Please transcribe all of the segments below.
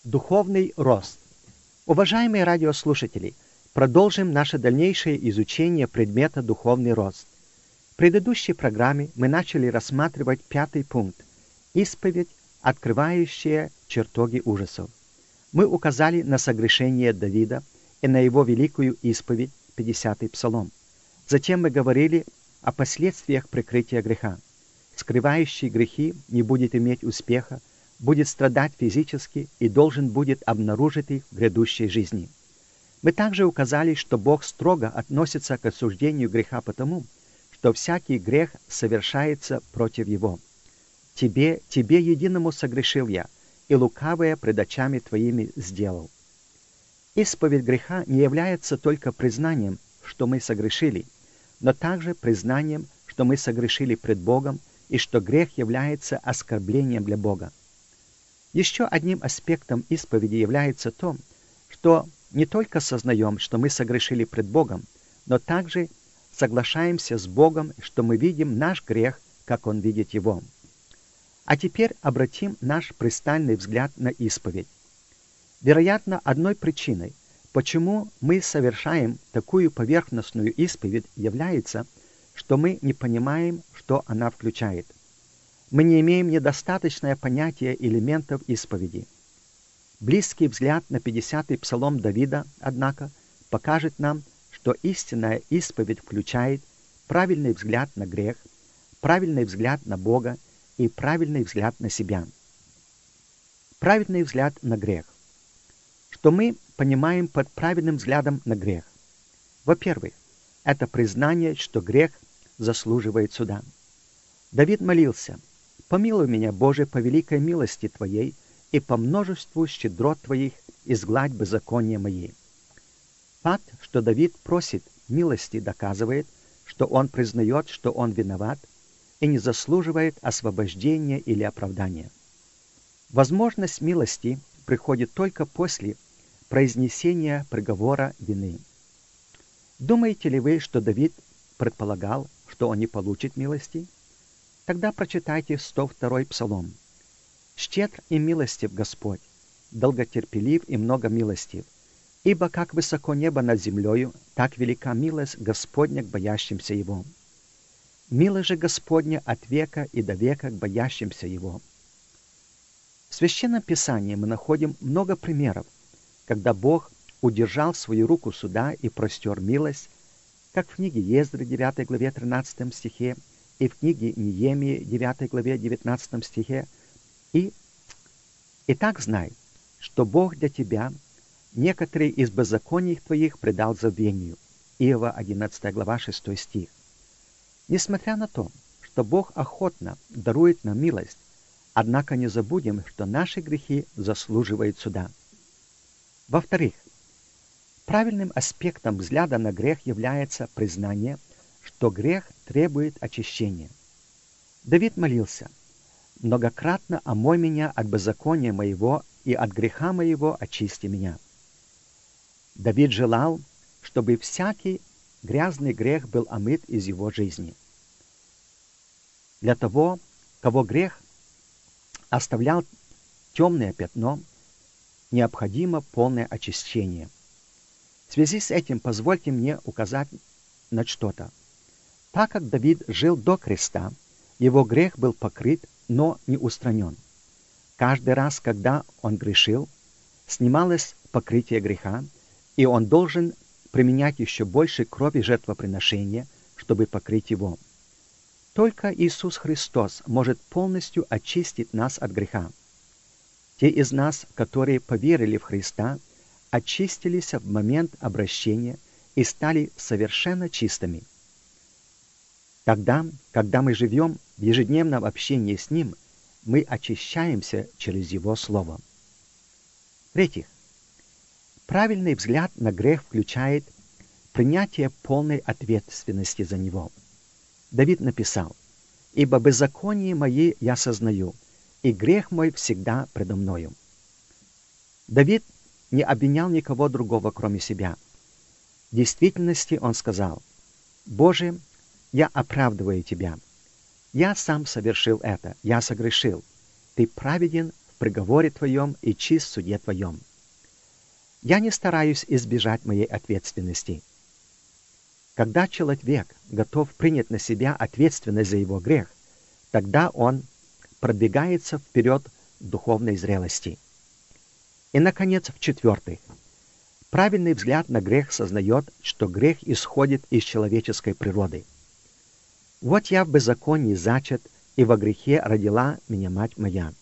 Духовный рост. Уважаемые радиослушатели, продолжим наше дальнейшее изучение предмета «Духовный рост». В предыдущей программе мы начали рассматривать 5-й пункт – исповедь, открывающая чертоги ужасов. Мы указали на согрешение Давида и на его великую исповедь, 50-й псалом. Затем мы говорили о последствиях прикрытия греха. Скрывающий грехи не будет иметь успеха, будет страдать физически и должен будет обнаружить их в грядущей жизни. Мы также указали, что Бог строго относится к осуждению греха потому, что всякий грех совершается против Его. Тебе единому согрешил я, и лукавое пред очами Твоими сделал. Исповедь греха не является только признанием, что мы согрешили, но также признанием, что мы согрешили пред Богом и что грех является оскорблением для Бога. Еще одним аспектом исповеди является то, что не только сознаем, что мы согрешили пред Богом, но также соглашаемся с Богом, что мы видим наш грех, как Он видит его. А теперь обратим наш пристальный взгляд на исповедь. Вероятно, одной причиной, почему мы совершаем такую поверхностную исповедь, является, что мы не понимаем, что она включает. Мы не имеем недостаточное понятие элементов исповеди. Близкий взгляд на 50-й псалом Давида, однако, покажет нам, что истинная исповедь включает правильный взгляд на грех, правильный взгляд на Бога и правильный взгляд на себя. Правильный взгляд на грех. Что мы понимаем под правильным взглядом на грех? Во-первых, это признание, что грех заслуживает суда. Давид молился: «Помилуй меня, Боже, по великой милости Твоей, и по множеству щедрот Твоих изгладь беззакония мои». Факт, что Давид просит милости, доказывает, что он признает, что он виноват и не заслуживает освобождения или оправдания. Возможность милости приходит только после произнесения приговора вины. Думаете ли вы, что Давид предполагал, что он не получит милости? Тогда прочитайте 102-й псалом. «Щедр и милостив Господь, долготерпелив и много милостив, ибо как высоко небо над землею, так велика милость Господня к боящимся Его. Милость же Господня от века и до века к боящимся Его». В Священном Писании мы находим много примеров, когда Бог удержал свою руку суда и простер милость, как в книге Ездры, 9 главе 13 стихе, и в книге Неемии, 9 главе 19 стихе. И так знай, что Бог для тебя некоторые из беззаконий твоих предал забвению. Иова, 11 глава, 6 стих. Несмотря на то, что Бог охотно дарует нам милость, однако не забудем, что наши грехи заслуживают суда. Во-вторых, правильным аспектом взгляда на грех является признание, что грех требует очищения. Давид молился: «Многократно омой меня от беззакония моего и от греха моего очисти меня». Давид желал, чтобы всякий грязный грех был омыт из его жизни. Для того, кого грех оставлял темное пятно, необходимо полное очищение. В связи с этим позвольте мне указать на что-то. Так как Давид жил до креста, его грех был покрыт, но не устранен. Каждый раз, когда он грешил, снималось покрытие греха, и он должен применять еще больше крови жертвоприношения, чтобы покрыть его. Только Иисус Христос может полностью очистить нас от греха. Те из нас, которые поверили в Христа, очистились в момент обращения и стали совершенно чистыми. Тогда, когда мы живем в ежедневном общении с Ним, мы очищаемся через Его Слово. В-третьих, правильный взгляд на грех включает принятие полной ответственности за него. Давид написал: «Ибо беззаконие мои я сознаю, и грех мой всегда предо мною». Давид не обвинял никого другого, кроме себя. В действительности он сказал: «Боже, я оправдываю Тебя. Я сам совершил это, я согрешил. Ты праведен в приговоре Твоем и чист в суде Твоем. Я не стараюсь избежать моей ответственности. Когда человек готов принять на себя ответственность за его грех, тогда он продвигается вперед в духовной зрелости. И, наконец, в-четвертых, правильный взгляд на грех сознает, что грех исходит из человеческой природы. «Вот я в беззаконии зачат, и во грехе родила меня мать моя».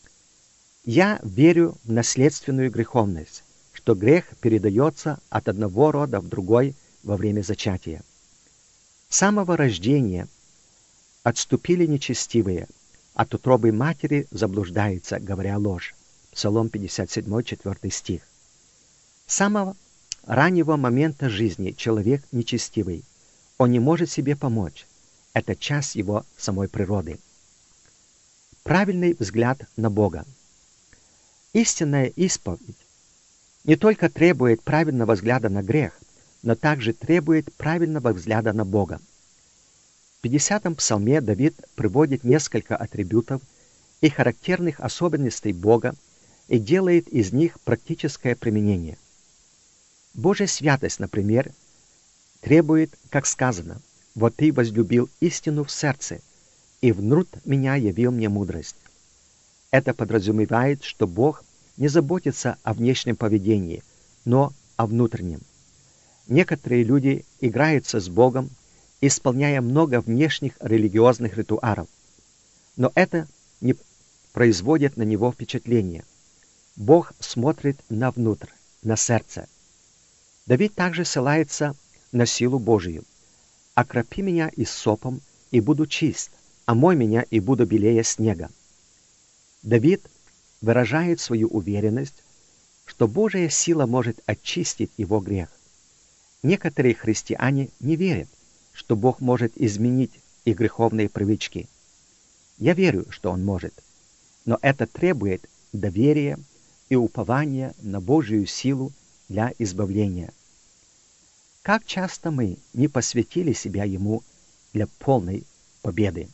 Я верю в наследственную греховность, что грех передается от одного рода в другой во время зачатия. С самого рождения отступили нечестивые, от утробы матери заблуждается, говоря ложь. Псалом 57, 4 стих. С самого раннего момента жизни человек нечестивый. Он не может себе помочь. Это часть его самой природы. Правильный взгляд на Бога. Истинная исповедь не только требует правильного взгляда на грех, но также требует правильного взгляда на Бога. В 50-м псалме Давид приводит несколько атрибутов и характерных особенностей Бога и делает из них практическое применение. Божья святость, например, требует, как сказано, «Вот ты возлюбил истину в сердце, и внутрь меня явил мне мудрость». Это подразумевает, что Бог не заботится о внешнем поведении, но о внутреннем. Некоторые люди играются с Богом, исполняя много внешних религиозных ритуалов, но это не производит на него впечатления. Бог смотрит на внутрь, на сердце. Давид также ссылается на силу Божию. «Окропи меня иссопом, и буду чист, омой меня, и буду белее снега». Давид выражает свою уверенность, что Божья сила может очистить его грех. Некоторые христиане не верят, что Бог может изменить их греховные привычки. Я верю, что Он может, но это требует доверия и упования на Божью силу для избавления. Как часто мы не посвятили себя Ему для полной победы?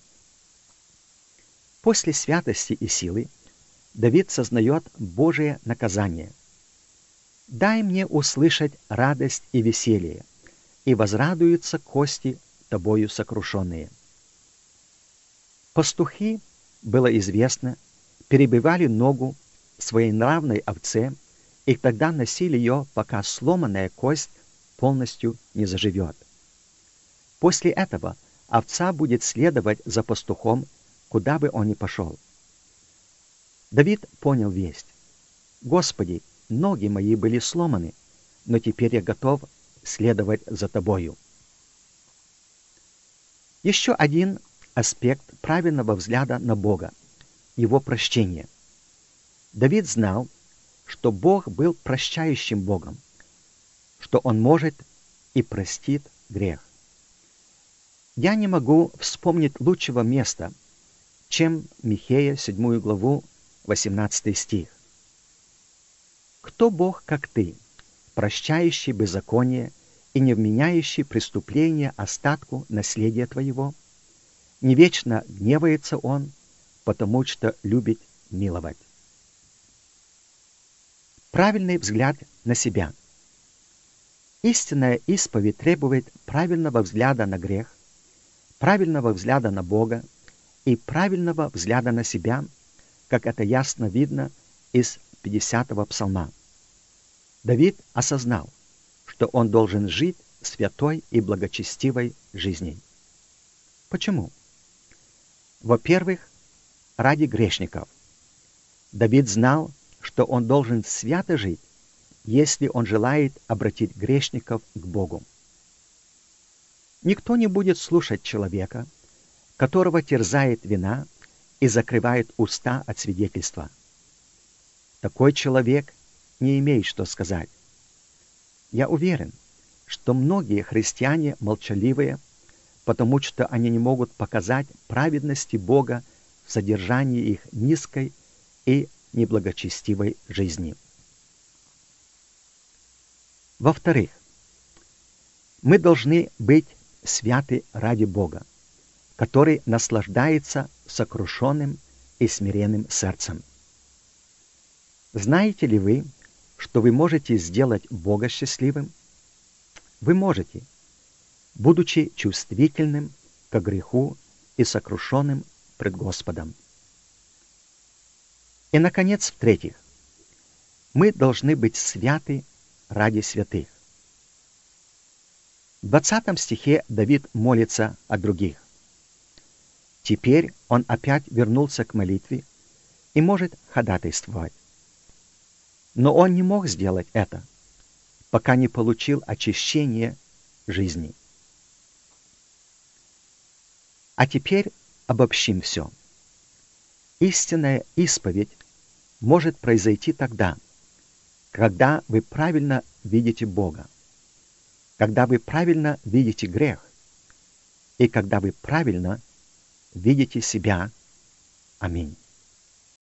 После святости и силы Давид сознает Божие наказание. «Дай мне услышать радость и веселье, и возрадуются кости тобою сокрушенные». Пастухи, было известно, перебивали ногу своей нравной овце, и тогда носили ее, пока сломанная кость полностью не заживет. После этого овца будет следовать за пастухом, куда бы он ни пошел. Давид понял весть. «Господи, ноги мои были сломаны, но теперь я готов следовать за Тобою». Еще один аспект правильного взгляда на Бога – Его прощение. Давид знал, что Бог был прощающим Богом, что Он может и простит грех. Я не могу вспомнить лучшего места, чем Михея, 7 главу, 18 стих. «Кто Бог, как ты, прощающий беззаконие и не вменяющий преступления остатку наследия твоего? Не вечно гневается Он, потому что любит миловать». Правильный взгляд на себя. Истинная исповедь требует правильного взгляда на грех, правильного взгляда на Бога и правильного взгляда на себя, как это ясно видно из 50-го псалма. Давид осознал, что он должен жить святой и благочестивой жизнью. Почему? Во-первых, ради грешников. Давид знал, что он должен свято жить, если он желает обратить грешников к Богу. Никто не будет слушать человека, которого терзает вина и закрывает уста от свидетельства. Такой человек не имеет что сказать. Я уверен, что многие христиане молчаливые, потому что они не могут показать праведности Бога в содержании их низкой и неблагочестивой жизни. Во-вторых, мы должны быть святы ради Бога, который наслаждается сокрушенным и смиренным сердцем. Знаете ли вы, что вы можете сделать Бога счастливым? Вы можете, будучи чувствительным к греху и сокрушенным пред Господом. И, наконец, в-третьих, мы должны быть святы ради святых. В 20 стихе Давид молится о других. Теперь он опять вернулся к молитве и может ходатайствовать. Но он не мог сделать это, пока не получил очищение жизни. А теперь обобщим все. Истинная исповедь может произойти тогда, когда вы правильно видите Бога, когда вы правильно видите грех и когда вы правильно видите себя. Аминь.